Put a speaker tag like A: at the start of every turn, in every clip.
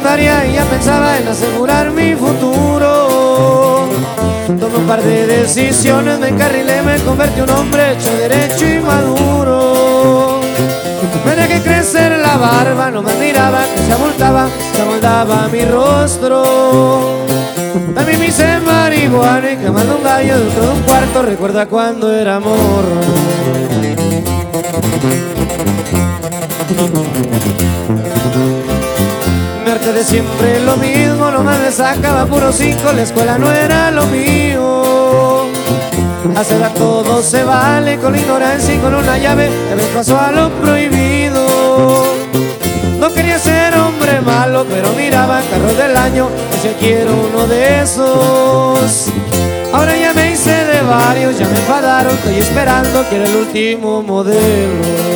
A: secundaria y ya pensaba en asegurar mi futuro. Tomé un par de decisiones, me encarrilé, me convertí en un hombre hecho, derecho y maduro. Me dejé crecer la barba, no me admiraba que se abultaba, se amoldaba mi rostro. También me hice marihuana y quemando un gallo dentro de un cuarto, recuerda cuando era morro. Me harté de siempre lo mismo, nomás me sacaba puro 5, la escuela no era lo mío. A esa edad todo se vale, con ignorancia y con una llave que me pasó a lo prohibido. No quería ser hombre malo, pero miraba carros del año, decía quiero uno de esos. Ahora ya me hice de varios, ya me enfadaron, estoy esperando, quiero el último modelo.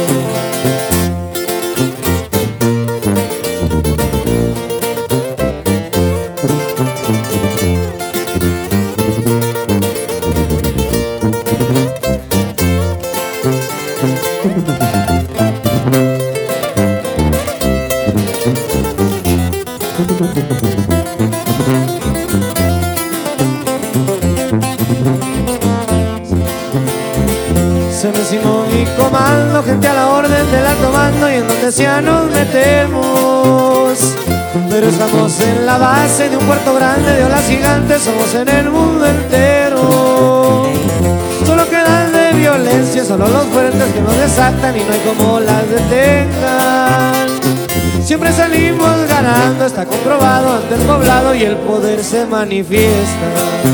A: Se me encimó mi comando, gente a la orden del alto mando y en donde sea nos metemos. Pero estamos en la base de un puerto grande de olas gigantes, somos en el mundo entero. Solo quedan de violencia, solo los fuertes que nos desatan y no hay como las detengan. Siempre salimos ganando, está comprobado ante el poblado y el poder se manifiesta.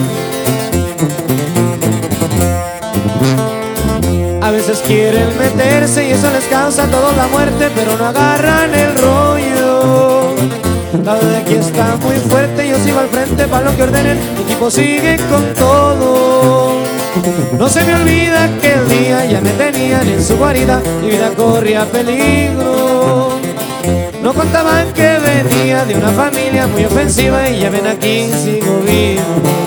A: A veces quieren meterse y eso les causa a todos la muerte, pero no agarran el rollo. La de aquí está muy fuerte, yo sigo al frente para lo que ordenen, mi equipo sigue con todo. No se me olvida que el día ya me tenían en su guarida, mi vida corría peligro. No contaban que venía de una familia muy ofensiva y ya ven aquí sigo vivo.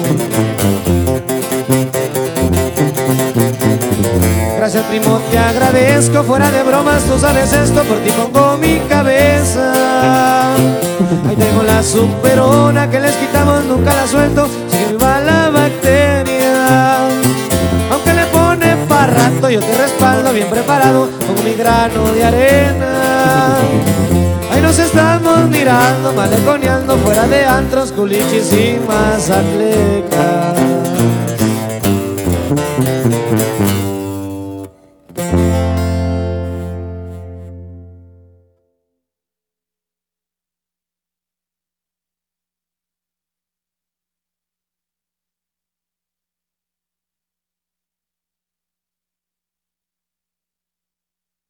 A: Gracias primo, te agradezco, fuera de bromas, tú sabes esto, por ti pongo mi cabeza. Ahí tengo la superona que les quitamos, nunca la suelto, sigue viva la bacteria. Aunque le pone pa' rato, yo te respaldo bien preparado, con mi grano de arena. Ahí nos estamos mirando, maleconeando, fuera de antros, culichis y mazatlecas.